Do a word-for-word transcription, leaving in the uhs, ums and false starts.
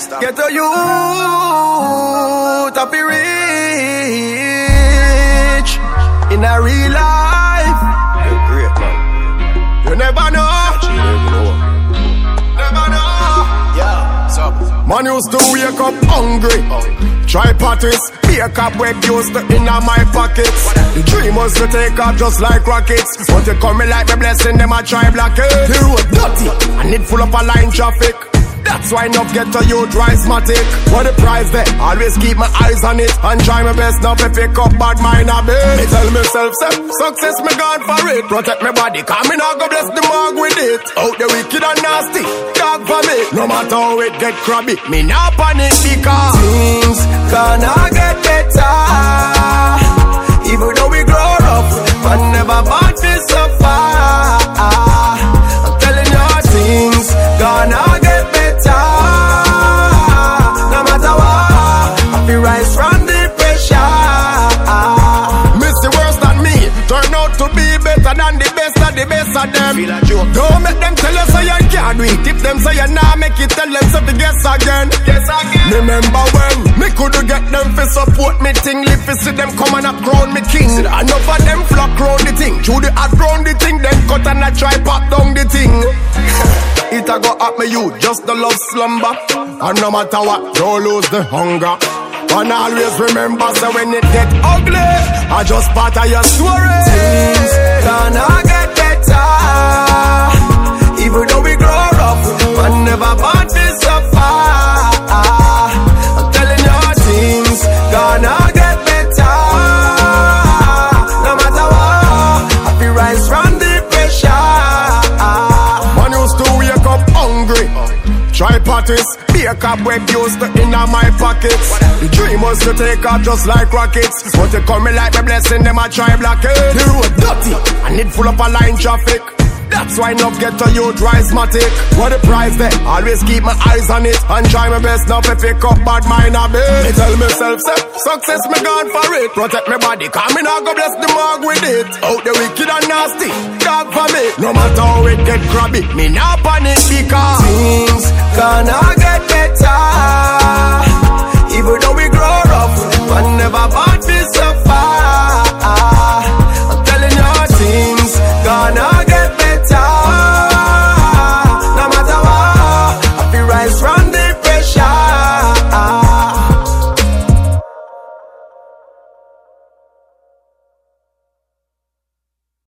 Get a youth to be rich in a real life. You're great, man. You never know. Never know. Yeah, so man used to wake up hungry. Try parties, be a cobweb used to in my pockets. The dream was to take off just like rockets. But it coming like me blessing, them I try block it. The road dirty, and it full of a line traffic. That's why enough get to you dramatic. What the price there? Always keep my eyes on it and try my best not to pick up bad mind a bit. Me tell myself, say, success me gone for it. Protect my body, cause me not go bless the mark with it. Out the wicked and nasty, dog for me. No matter how it get crabby, me not panic because things gonna get better. Even though we grow up, but never born to suffer. I'm telling you, things gonna get better. No matter what, I feel rise from the pressure. Missy worse than me, turn out to be better than the best of the best of them. Don't make them tell you so you can't do it. If them say you nah make it, tell them so to guess again. Guess again. Remember when me could get them for support me thing. Live to see them come and up crown me king. Enough of them flock round the thing. Through the hot round the thing, then cut and I try pop down the thing. It a go up me you, just the love slumber. And no matter what, don't lose the hunger. And always remember, so when it get ugly, I just part of your story. Things gonna get better. Even though we grow up, and never born to suffer. I'm telling you, things gonna get better. No matter what, I feel rise from the pressure. Man used to wake up hungry. Try parties, be a cobweb used to in my pockets. The dream was to take off just like rockets. But it coming like a blessing, them I try block it. The road dirty, and it full of a line traffic. That's why enough get to you dramatic. What the price there? Always keep my eyes on it and try my best not to pick up bad mind a bit. Me tell myself, say, success me gone for it. Protect my body, cause me not go bless the mark with it. Out the wicked and nasty, dog for me. No matter how it get crabby, me not panic because things gonna get better. Even though we grow up, but never born